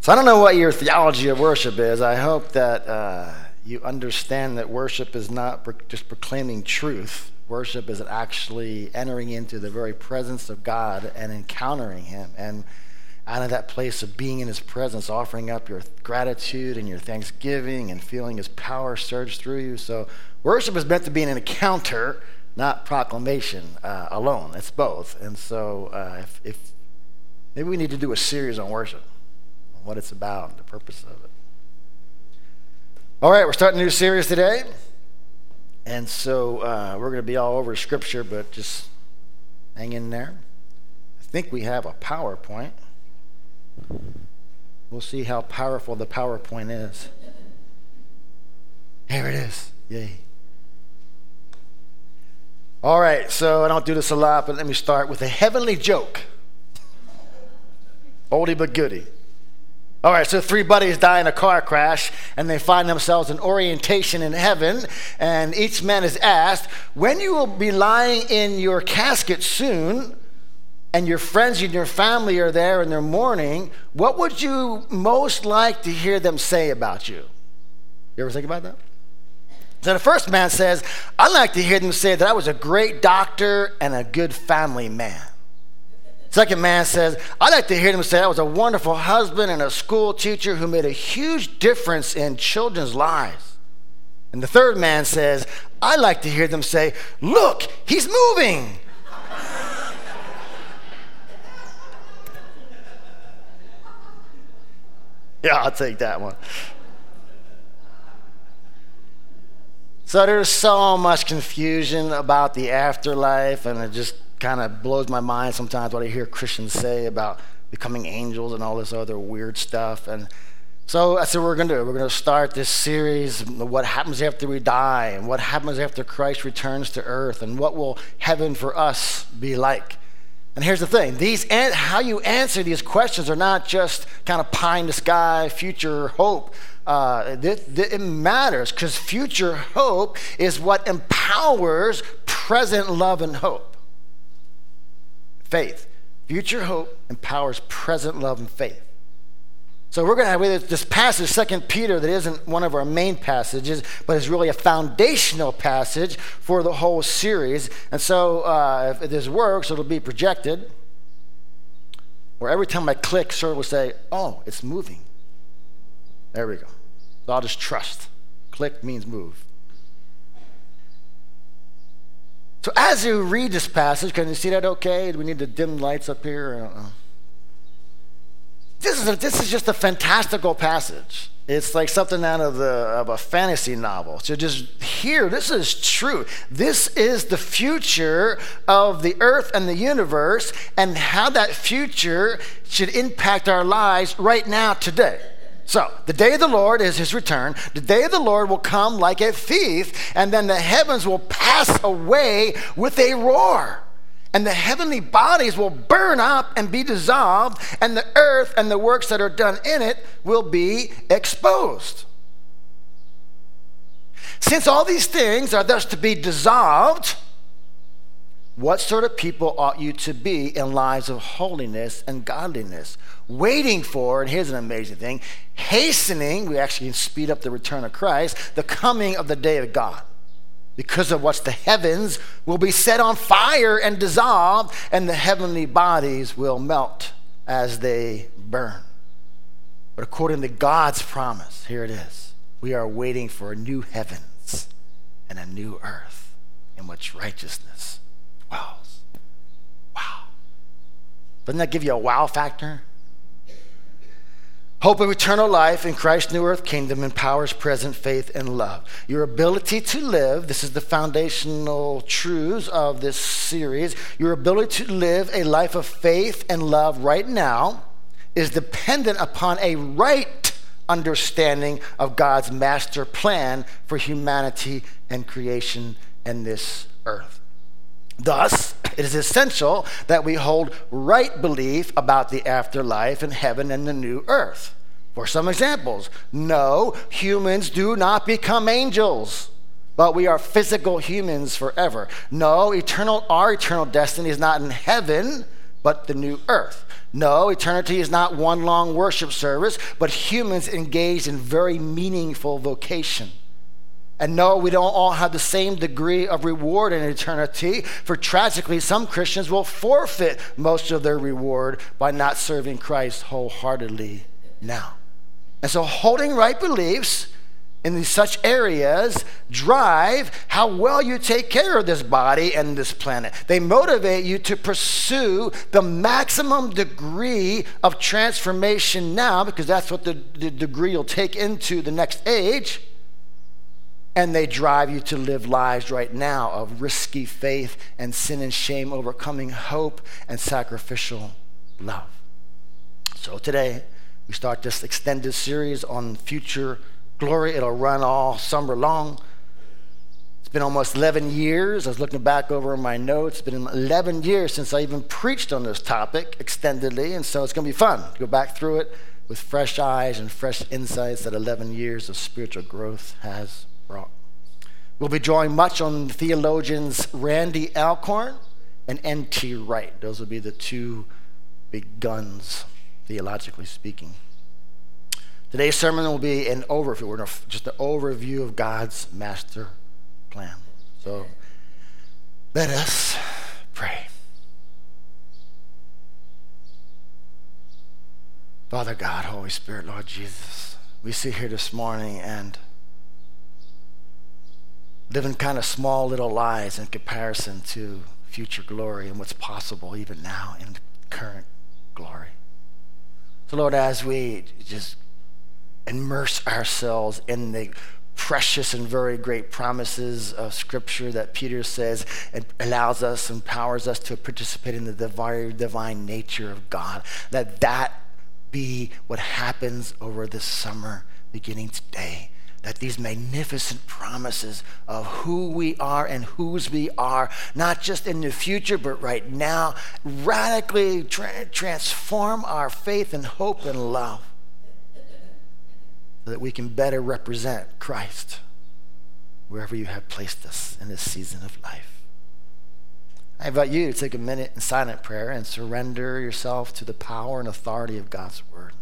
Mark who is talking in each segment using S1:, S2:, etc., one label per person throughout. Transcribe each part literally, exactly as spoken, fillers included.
S1: So I don't know what your theology of worship is. I hope that uh, you understand that worship is not pro- just proclaiming truth. Worship is actually entering into the very presence of God and encountering him. And out of that place of being in his presence, offering up your gratitude and your thanksgiving and feeling his power surge through you. So worship is meant to be an encounter, not proclamation uh, alone. It's both. And so uh, if, if maybe we need to do a series on worship, what it's about, the purpose of it. All right, we're starting a new series today. And so uh, we're going to be all over Scripture, but just hang in there. I think we have a PowerPoint. We'll see how powerful the PowerPoint is. Here it is. Yay. All right, so I don't do this a lot, but let me start with a heavenly joke. Oldie but goodie. All right, so three buddies die in a car crash, and they find themselves in orientation in heaven, and each man is asked, when you will be lying in your casket soon, and your friends and your family are there and they're mourning, what would you most like to hear them say about you? You ever think about that? So the first man says, I'd like to hear them say that I was a great doctor and a good family man. Second man says, I'd like to hear them say I was a wonderful husband and a school teacher who made a huge difference in children's lives. And the third man says, I'd like to hear them say, look, he's moving. Yeah, I'll take that one. So there's so much confusion about the afterlife, and it just kind of blows my mind sometimes what I hear Christians say about becoming angels and all this other weird stuff. And so that's what we're going to do. We're going to start this series, what happens after we die, and what happens after Christ returns to earth, and what will heaven for us be like. And here's the thing, these how you answer these questions are not just kind of pie in the sky, future hope. Uh, th- th- it matters, because future hope is what empowers present love and hope. Faith. Future hope empowers present love and faith. So we're going to have this passage, Second Peter, that isn't one of our main passages, but is really a foundational passage for the whole series. And so uh, if this works, it'll be projected, where every time I click, sort of will say, oh, it's moving. There we go. So I'll just trust. Click means move. So as you read this passage, can you see that okay? Do we need to dim lights up here? I don't know. This is a, this is just a fantastical passage. It's like something out of the of a fantasy novel. So just here, this is true. This is the future of the earth and the universe, and how that future should impact our lives right now, today. So, the day of the Lord is his return. The day of the Lord will come like a thief, and then the heavens will pass away with a roar. And the heavenly bodies will burn up and be dissolved, and the earth and the works that are done in it will be exposed. Since all these things are thus to be dissolved, what sort of people ought you to be in lives of holiness and godliness? Waiting for, and here's an amazing thing, hastening, we actually can speed up the return of Christ, the coming of the day of God. Because of what the heavens will be set on fire and dissolved, and the heavenly bodies will melt as they burn. But according to God's promise, here it is, we are waiting for new heavens and a new earth in which righteousness dwells. Wow. Doesn't that give you a wow factor? Hope of eternal life in Christ's new earth kingdom empowers present faith and love. Your ability to live, this is the foundational truths of this series, your ability to live a life of faith and love right now is dependent upon a right understanding of God's master plan for humanity and creation and this earth. Thus, it is essential that we hold right belief about the afterlife and heaven and the new earth. For some examples, no, humans do not become angels, but we are physical humans forever. No, eternal, our eternal destiny is not in heaven, but the new earth. No, eternity is not one long worship service, but humans engaged in very meaningful vocation. And no, we don't all have the same degree of reward in eternity, for tragically, some Christians will forfeit most of their reward by not serving Christ wholeheartedly now. And so holding right beliefs in these such areas drive how well you take care of this body and this planet. They motivate you to pursue the maximum degree of transformation now, because that's what the, the degree you'll take into the next age. And they drive you to live lives right now of risky faith and sin and shame, overcoming hope and sacrificial love. So today, we start this extended series on future glory. It'll run all summer long. It's been almost eleven years. I was looking back over my notes. It's been eleven years since I even preached on this topic extendedly, and so it's going to be fun to go back through it with fresh eyes and fresh insights that eleven years of spiritual growth has brought. We'll be drawing much on theologians Randy Alcorn and N T Wright. Those will be the two big guns, theologically speaking. Today's sermon will be an overview, just an overview of God's master plan. So let us pray. Father God, Holy Spirit, Lord Jesus, we sit here this morning and living kind of small little lives in comparison to future glory and what's possible even now in current glory. So Lord, as we just immerse ourselves in the precious and very great promises of Scripture that Peter says it allows us, empowers us to participate in the divine, divine nature of God, that that be what happens over this summer beginning today. That these magnificent promises of who we are and whose we are, not just in the future, but right now, radically tra- transform our faith and hope and love so that we can better represent Christ wherever you have placed us in this season of life. I invite you to take a minute in silent prayer and surrender yourself to the power and authority of God's word.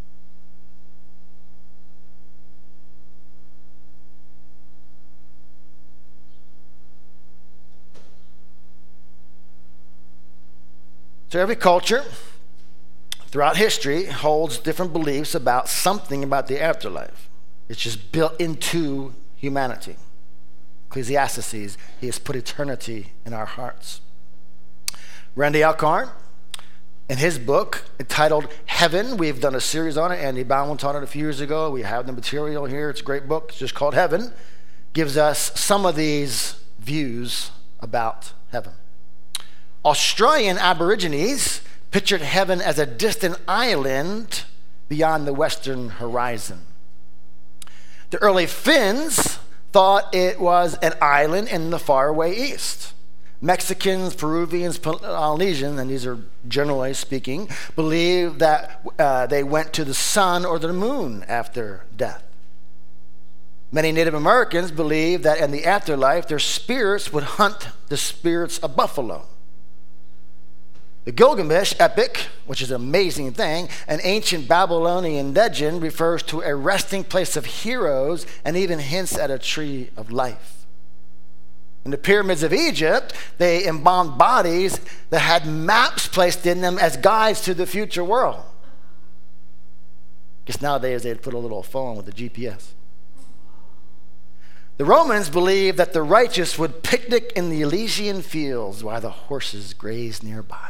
S1: So every culture throughout history holds different beliefs about something about the afterlife. It's just built into humanity. Ecclesiastes, he has put eternity in our hearts. Randy Alcorn, in his book entitled Heaven, we've done a series on it. Andy Bowen taught it a few years ago. We have the material here. It's a great book. It's just called Heaven. Gives us some of these views about heaven. Australian Aborigines pictured heaven as a distant island beyond the western horizon. The early Finns thought it was an island in the faraway east. Mexicans, Peruvians, Polynesians, and these are generally speaking, believe that uh, they went to the sun or the moon after death. Many Native Americans believe that in the afterlife, their spirits would hunt the spirits of buffalo. The Gilgamesh epic, which is an amazing thing, an ancient Babylonian legend, refers to a resting place of heroes and even hints at a tree of life. In the pyramids of Egypt, they embalmed bodies that had maps placed in them as guides to the future world. Guess nowadays they'd put a little phone with a G P S. The Romans believed that the righteous would picnic in the Elysian fields while the horses grazed nearby.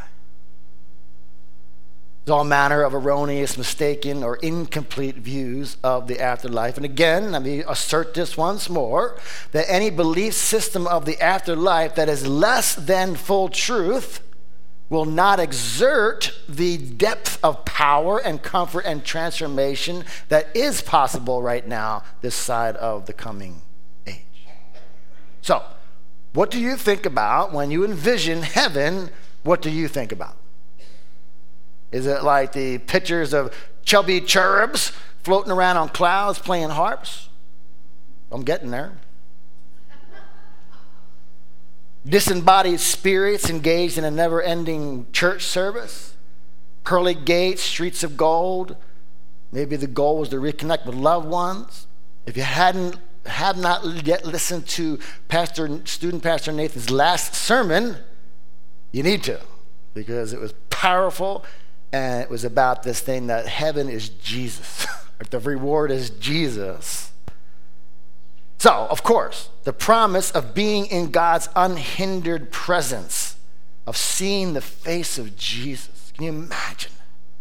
S1: There's all manner of erroneous, mistaken, or incomplete views of the afterlife. And again, let me assert this once more, that any belief system of the afterlife that is less than full truth will not exert the depth of power and comfort and transformation that is possible right now this side of the coming age. So, what do you think about when you envision heaven? What do you think about? Is it like the pictures of chubby cherubs floating around on clouds playing harps? I'm getting there. disembodied spirits engaged in a never-ending church service, pearly gates, streets of gold. Maybe the goal was to reconnect with loved ones. If you hadn't have not yet listened to Pastor, student Pastor Nathan's last sermon, you need to, because it was powerful, and it was about this thing that heaven is Jesus. The reward is Jesus. So, of course, the promise of being in God's unhindered presence, of seeing the face of Jesus. Can you imagine?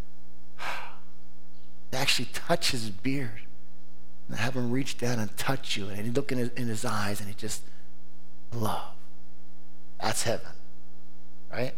S1: To actually touch his beard and have him reach down and touch you, and you look in his, in his eyes and he just love. That's heaven, right?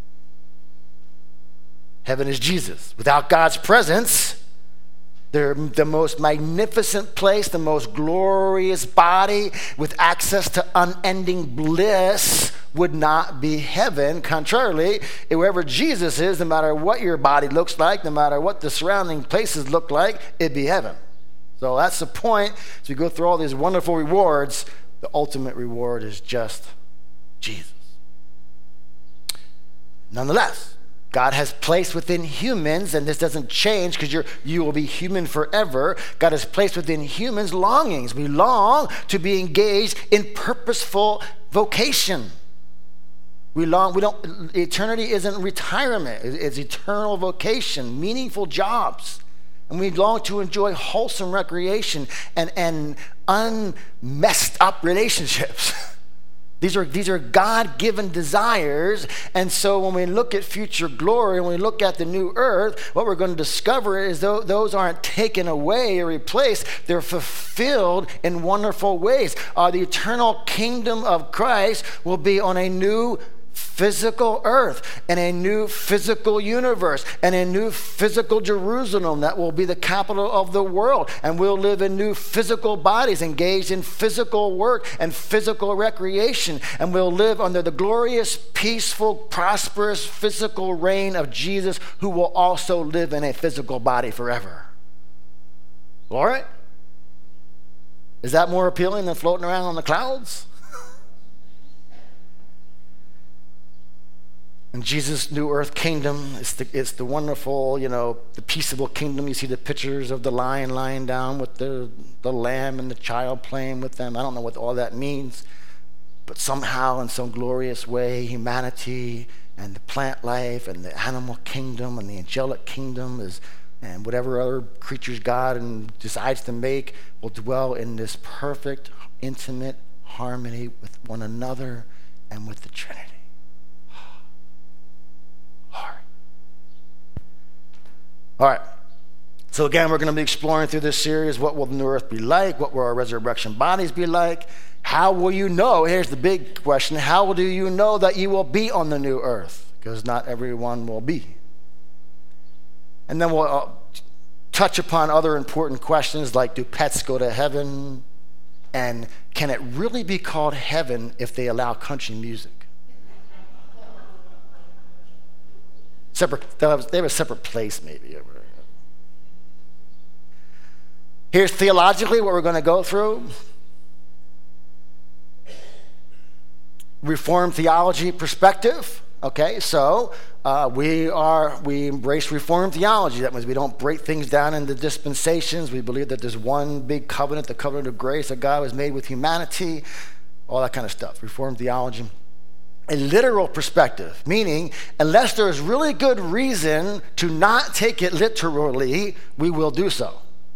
S1: Heaven is Jesus. Without God's presence, they're the most magnificent place, the most glorious body with access to unending bliss would not be heaven. Contrarily, wherever Jesus is, no matter what your body looks like, no matter what the surrounding places look like, it'd be heaven. So that's the point. As we go through all these wonderful rewards, the ultimate reward is just Jesus. Nonetheless, God has placed within humans, and this doesn't change because you're you will be human forever. God has placed within humans longings. We long to be engaged in purposeful vocation. We long, we don't, eternity isn't retirement. It's eternal vocation, meaningful jobs. And we long to enjoy wholesome recreation and, and unmessed up relationships. These are, these are God-given desires. And so when we look at future glory, when we look at the new earth, what we're going to discover is th- those aren't taken away or replaced. They're fulfilled in wonderful ways. Uh, the eternal kingdom of Christ will be on a new physical earth and a new physical universe and a new physical Jerusalem that will be the capital of the world, and we'll live in new physical bodies engaged in physical work and physical recreation, and we'll live under the glorious, peaceful, prosperous physical reign of Jesus, who will also live in a physical body forever. All right? Is that more appealing than floating around on the clouds? In Jesus' new earth kingdom, it's the, it's the wonderful, you know, the peaceable kingdom. You see the pictures of the lion lying down with the, the lamb and the child playing with them. I don't know what all that means, but somehow in some glorious way, humanity and the plant life and the animal kingdom and the angelic kingdom is, and whatever other creatures God and decides to make will dwell in this perfect, intimate harmony with one another and with the Trinity. All right, so again, we're going to be exploring through this series, what will the new earth be like? What will our resurrection bodies be like? How will you know? Here's the big question. How do you know that you will be on the new earth? Because not everyone will be. And then we'll uh, touch upon other important questions like, do pets go to heaven? And can it really be called heaven if they allow country music? Separate, they have a separate place, maybe. Here's theologically what we're going to go through. Reformed theology perspective. Okay, so uh, we are we embrace Reformed theology. That means we don't break things down into dispensations. We believe that there's one big covenant, the covenant of grace that God has made with humanity, all that kind of stuff. Reformed theology. A literal perspective, meaning unless there's really good reason to not take it literally, we will do so.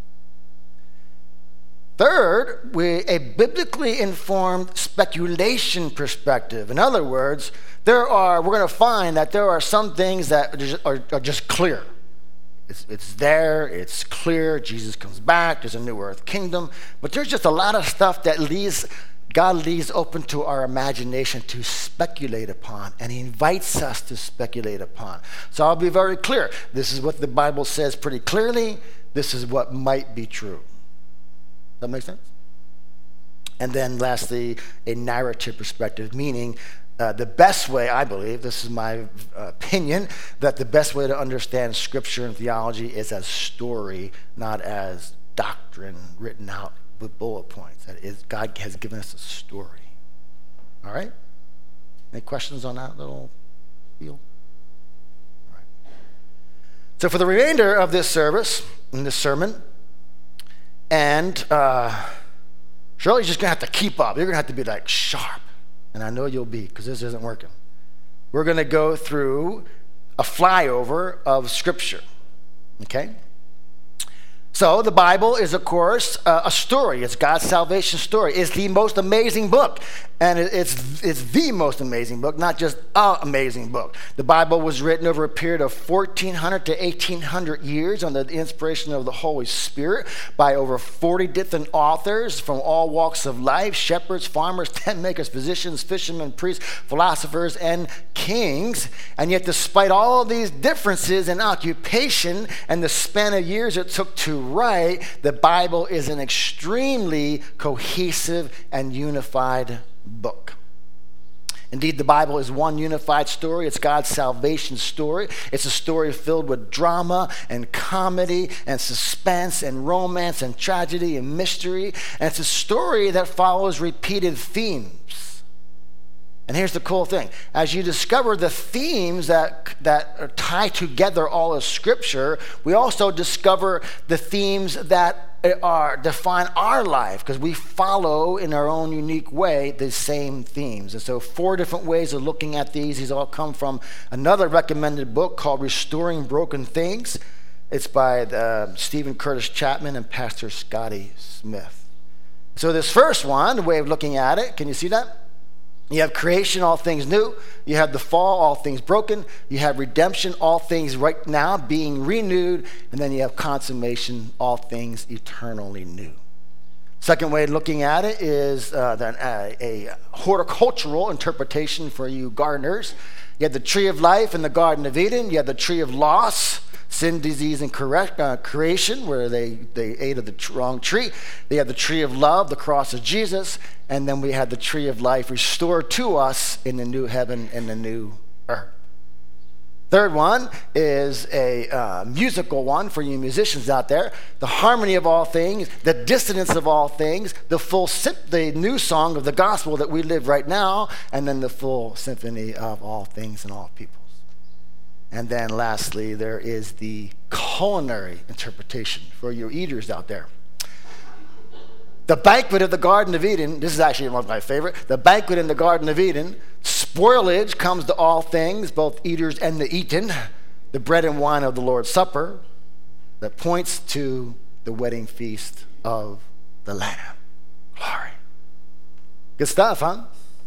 S1: Third, we, a biblically informed speculation perspective. In other words, there are we're going to find that there are some things that are just, are, are just clear. It's, it's there, it's clear, Jesus comes back, there's a new earth kingdom, but there's just a lot of stuff that leaves God leaves open to our imagination to speculate upon, and he invites us to speculate upon. So I'll be very clear. This is what the Bible says pretty clearly. This is what might be true. Does that make sense? And then lastly, a narrative perspective, meaning uh, the best way, I believe, this is my uh, opinion, that the best way to understand Scripture and theology is as story, not as doctrine written out with bullet points. That is, God has given us a story. All right? Any questions on that little deal? All right. So for the remainder of this service, in this sermon, and uh, Shirley's just going to have to keep up. You're going to have to be like sharp. And I know you'll be, because this isn't working. We're going to go through a flyover of Scripture. Okay? So the Bible is, of course, uh, a story. It's God's salvation story. It's the most amazing book. And it, it's, it's the most amazing book, not just an amazing book. The Bible was written over a period of fourteen hundred to eighteen hundred years under the inspiration of the Holy Spirit by over forty different authors from all walks of life: shepherds, farmers, tent makers, physicians, fishermen, priests, philosophers, and kings. And yet, despite all of these differences in occupation and the span of years it took to write, the Bible is an extremely cohesive and unified book. Indeed, the Bible is one unified story. It's God's salvation story. It's a story filled with drama and comedy and suspense and romance and tragedy and mystery. And it's a story that follows repeated themes. And here's the cool thing. As you discover the themes that, that tie together all of Scripture, we also discover the themes that are define our life, because we follow in our own unique way the same themes. And so four different ways of looking at these. These all come from another recommended book called Restoring Broken Things. It's by uh, Stephen Curtis Chapman and Pastor Scotty Smith. So this first one, the way of looking at it, can you see that? You have creation, all things new. You have the fall, all things broken. You have redemption, all things right now being renewed. And then you have consummation, all things eternally new. Second way of looking at it is uh, the, uh, a horticultural interpretation for you gardeners. You have the tree of life in the Garden of Eden. You have the tree of loss, sin, disease, and correct, uh, creation, where they, they ate of the tr- wrong tree. They have the tree of love, the cross of Jesus. And then we have the tree of life restored to us in the new heaven and the new earth. Third one is a uh, musical one for you musicians out there. The harmony of all things, the dissonance of all things, the full sim- the new song of the gospel that we live right now, and then the full symphony of all things and all peoples. And then lastly, there is the culinary interpretation for your eaters out there. The banquet of the Garden of Eden, this is actually one of my favorite. The banquet in the Garden of Eden, spoilage comes to all things, both eaters and the eaten. The bread and wine of the Lord's Supper that points to the wedding feast of the Lamb. Glory. Good stuff, huh?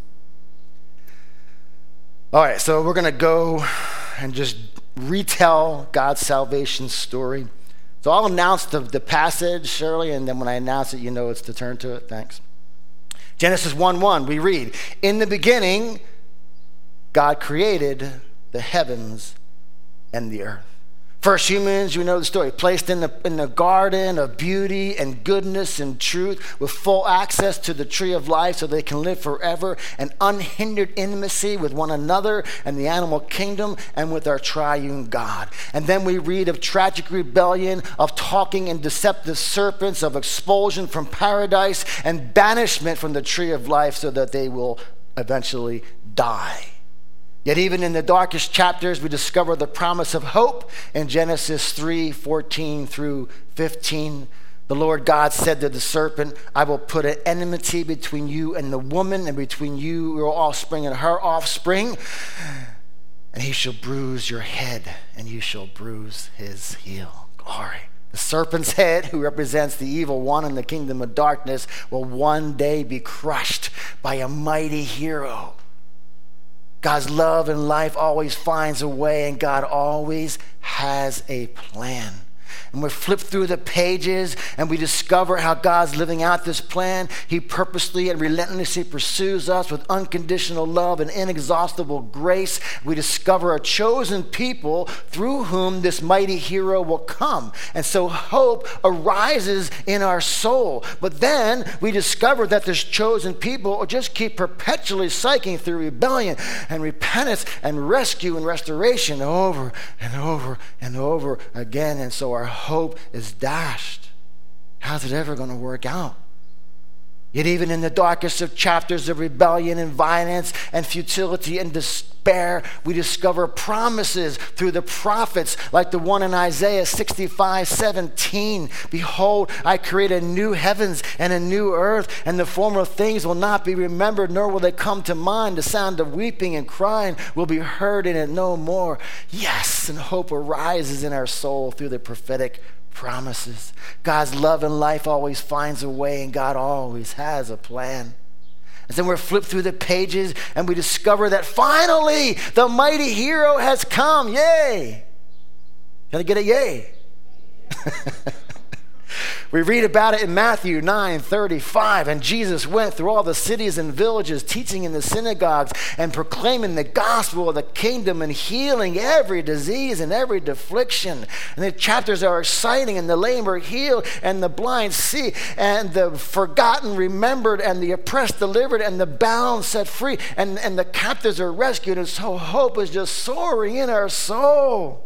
S1: All right, so we're going to go and just retell God's salvation story. So I'll announce the, the passage, Shirley, and then when I announce it, you know it's to turn to it. Thanks. Genesis one one, we read, "In the beginning, God created the heavens and the earth." First humans, you know the story, placed in the, in the garden of beauty and goodness and truth with full access to the tree of life so they can live forever and unhindered intimacy with one another and the animal kingdom and with our triune God. And then we read of tragic rebellion, of talking and deceptive serpents, of expulsion from paradise and banishment from the tree of life so that they will eventually die. Yet even in the darkest chapters, we discover the promise of hope in Genesis three fourteen through fifteen. The Lord God said to the serpent, "I will put an enmity between you and the woman, and between you, your offspring, and her offspring. And he shall bruise your head, and you shall bruise his heel." Glory. The serpent's head, who represents the evil one in the kingdom of darkness, will one day be crushed by a mighty hero. God's love and life always finds a way, and God always has a plan. And we flip through the pages and we discover how God's living out this plan. He purposely and relentlessly pursues us with unconditional love and inexhaustible grace. We discover a chosen people through whom this mighty hero will come. And so hope arises in our soul. But then we discover that this chosen people will just keep perpetually cycling through rebellion and repentance and rescue and restoration over and over and over again. And so our hope is dashed. How's it ever going to work out? Yet even in the darkest of chapters of rebellion and violence and futility and despair, we discover promises through the prophets, like the one in Isaiah sixty-five seventeen. Behold, I create a new heavens and a new earth, and the former things will not be remembered, nor will they come to mind. The sound of weeping and crying will be heard in it no more. Yes, and hope arises in our soul through the prophetic promises. God's love and life always finds a way, and God always has a plan. And then we're flipped through the pages and we discover that finally the mighty hero has come. Yay! Can I get a yay? We read about it in Matthew nine thirty-five. And Jesus went through all the cities and villages, teaching in the synagogues and proclaiming the gospel of the kingdom and healing every disease and every affliction. And the chapters are exciting, and the lame are healed, and the blind see, and the forgotten remembered, and the oppressed delivered, and the bound set free, and, and the captives are rescued. And so hope is just soaring in our soul.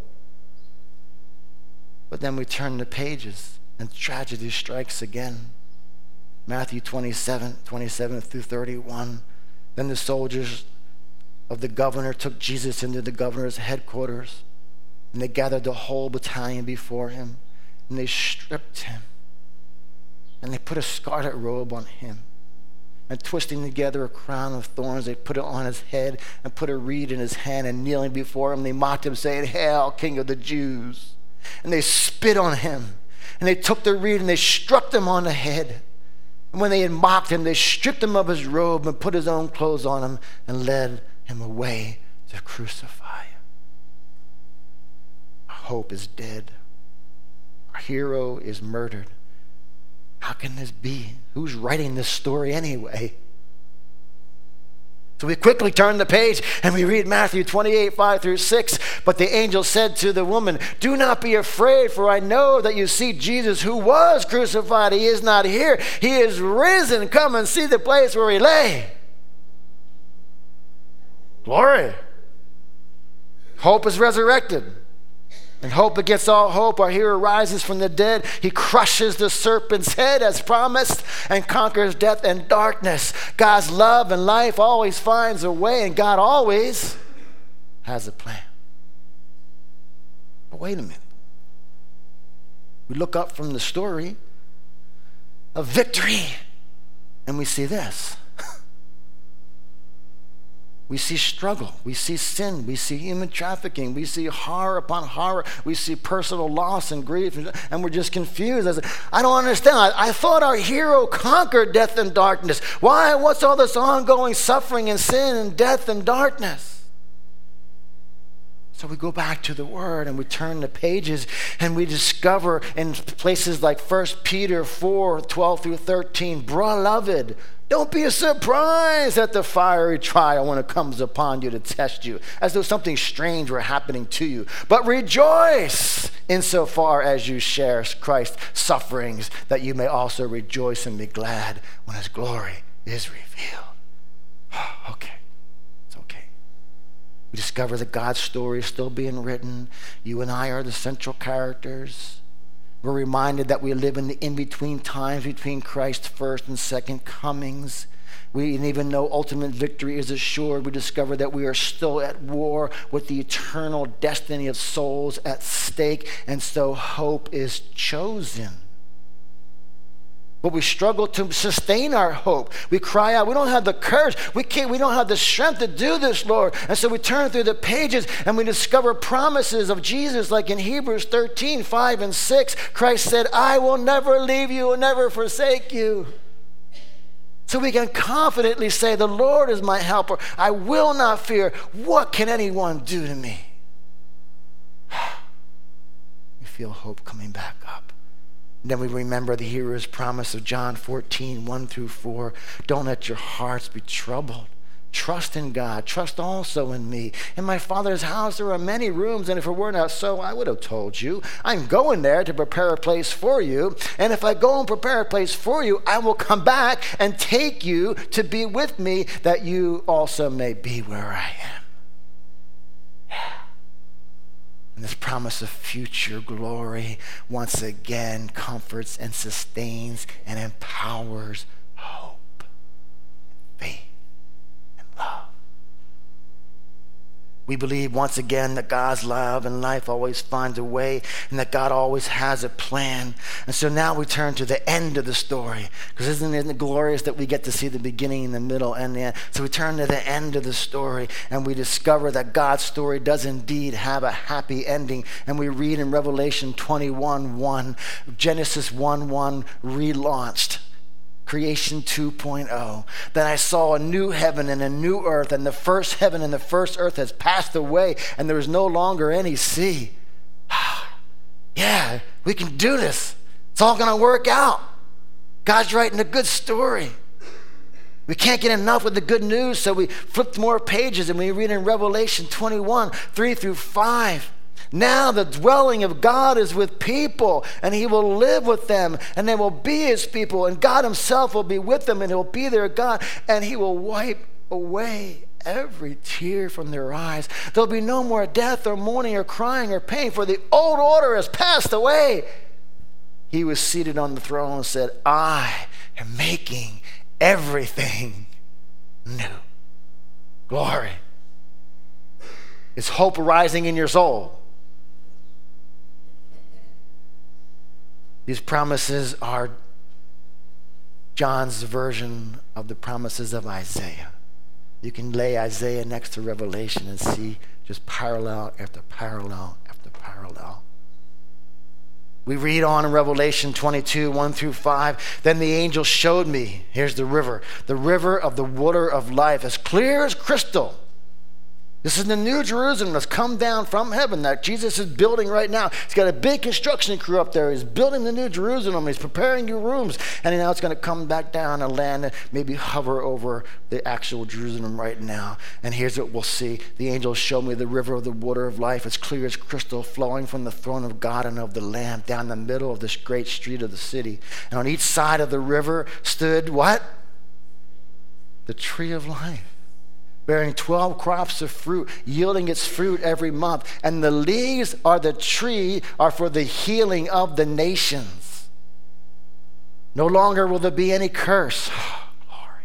S1: But then we turn the pages, and tragedy strikes again. Matthew twenty-seven, twenty-seven through thirty-one. Then the soldiers of the governor took Jesus into the governor's headquarters, and they gathered the whole battalion before him, and they stripped him, and they put a scarlet robe on him, and twisting together a crown of thorns, they put it on his head, and put a reed in his hand, and kneeling before him, they mocked him, saying, "Hail, King of the Jews!" And they spit on him. And they took the reed and they struck him on the head. And when they had mocked him, they stripped him of his robe and put his own clothes on him and led him away to crucify him. Our hope is dead. Our hero is murdered. How can this be? Who's writing this story anyway? So we quickly turn the page and we read Matthew twenty-eight, five through six. But the angel said to the woman, "Do not be afraid, for I know that you see Jesus who was crucified. He is not here. He is risen. Come and see the place where he lay." Glory. Hope is resurrected. And hope against all hope, our hero rises from the dead. He crushes the serpent's head as promised and conquers death and darkness. God's love and life always finds a way, and God always has a plan. But wait a minute. We look up from the story of victory, and we see this. We see struggle, we see sin, we see human trafficking, we see horror upon horror, we see personal loss and grief, and we're just confused. I, I don't understand. I, I thought our hero conquered death and darkness. Why? What's all this ongoing suffering and sin and death and darkness? So we go back to the Word and we turn the pages and we discover in places like First Peter four, twelve through thirteen, "Beloved, don't be surprised at the fiery trial when it comes upon you to test you, as though something strange were happening to you. But rejoice insofar as you share Christ's sufferings, that you may also rejoice and be glad when his glory is revealed." Okay, it's okay. We discover that God's story is still being written. You and I are the central characters. We're reminded that we live in the in-between times between Christ's first and second comings. We, and even though ultimate victory is assured, we discover that we are still at war with the eternal destiny of souls at stake, and so hope is chosen. But we struggle to sustain our hope. We cry out, we don't have the courage. We can't, we don't have the strength to do this, Lord. And so we turn through the pages and we discover promises of Jesus, like in Hebrews thirteen, five and six. Christ said, "I will never leave you and never forsake you." So we can confidently say, "The Lord is my helper. I will not fear. What can anyone do to me?" We feel hope coming back up. Then we remember the hero's promise of John fourteen, one through four. "Don't let your hearts be troubled. Trust in God. Trust also in me. In my Father's house there are many rooms, and if it were not so, I would have told you. I'm going there to prepare a place for you. And if I go and prepare a place for you, I will come back and take you to be with me, that you also may be where I am." Yeah. And this promise of future glory once again comforts and sustains and empowers hope. We believe once again that God's love and life always finds a way and that God always has a plan. And so now we turn to the end of the story, because isn't it glorious that we get to see the beginning and the middle and the end? So we turn to the end of the story and we discover that God's story does indeed have a happy ending. And we read in Revelation twenty-one one, Genesis one one relaunched. Creation two point oh. Then I saw a new heaven and a new earth, and the first heaven and the first earth has passed away, and there is no longer any sea. Yeah, we can do this. It's all going to work out. God's writing a good story. We can't get enough with the good news, so we flipped more pages and we read in Revelation twenty-one, three through five. Now the dwelling of God is with people, and he will live with them, and they will be his people, and God himself will be with them, and he'll be their God, and he will wipe away every tear from their eyes. There'll be no more death or mourning or crying or pain, for the old order has passed away. He was seated on the throne and said, I am making everything new. Glory. Is hope rising in your soul? These promises are John's version of the promises of Isaiah. You can lay Isaiah next to Revelation and see just parallel after parallel after parallel. We read on in Revelation twenty-two, one through five. Then the angel showed me, here's the river, the river of the water of life, as clear as crystal. This is the new Jerusalem that's come down from heaven that Jesus is building right now. He's got a big construction crew up there. He's building the new Jerusalem. He's preparing your rooms. And now it's going to come back down and land and maybe hover over the actual Jerusalem right now. And here's what we'll see. The angel showed me the river of the water of life, as clear as crystal, flowing from the throne of God and of the Lamb down the middle of this great street of the city. And on each side of the river stood what? The tree of life, bearing twelve crops of fruit, yielding its fruit every month. And the leaves of the tree are for the healing of the nations. No longer will there be any curse. Oh, glory.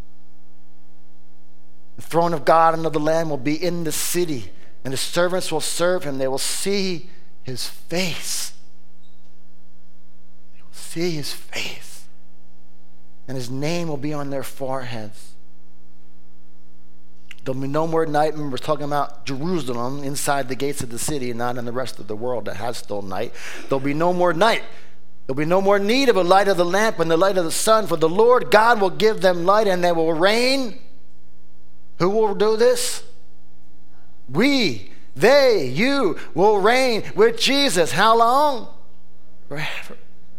S1: The throne of God and of the Lamb will be in the city, and his servants will serve him. They will see his face. They will see his face. And his name will be on their foreheads. There'll be no more night. Remember, we're talking about Jerusalem inside the gates of the city and not in the rest of the world that has still night. There'll be no more night. There'll be no more need of a light of the lamp and the light of the sun, for the Lord God will give them light, and they will reign. Who will do this? We, they, you will reign with Jesus. How long? Forever.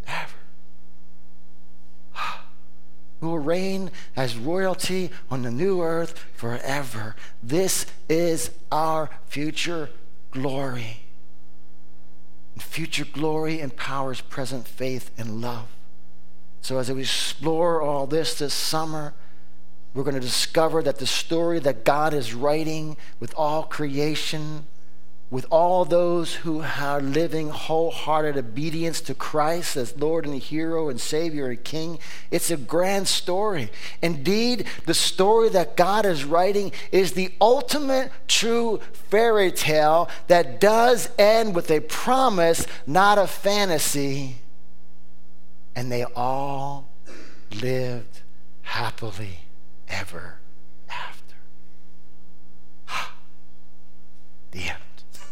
S1: We will reign as royalty on the new earth forever. This is our future glory. And future glory empowers present faith and love. So as we explore all this this summer, we're going to discover that the story that God is writing with all creation, with all those who are living wholehearted obedience to Christ as Lord and hero and Savior and King, it's a grand story. Indeed, the story that God is writing is the ultimate true fairy tale that does end with a promise, not a fantasy. And they all lived happily ever after. The end.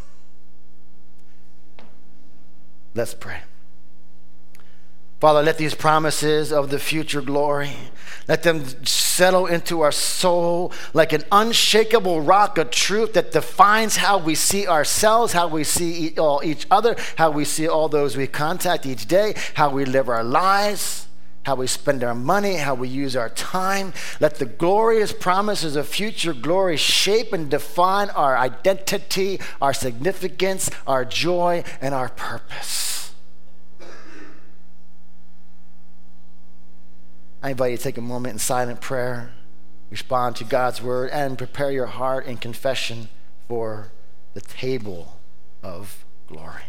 S1: Let's pray. Father, let these promises of the future glory, let them settle into our soul like an unshakable rock of truth that defines how we see ourselves, how we see all each other, how we see all those we contact each day, how we live our lives, how we spend our money, how we use our time. Let the glorious promises of future glory shape and define our identity, our significance, our joy, and our purpose. I invite you to take a moment in silent prayer, respond to God's word, and prepare your heart in confession for the table of glory.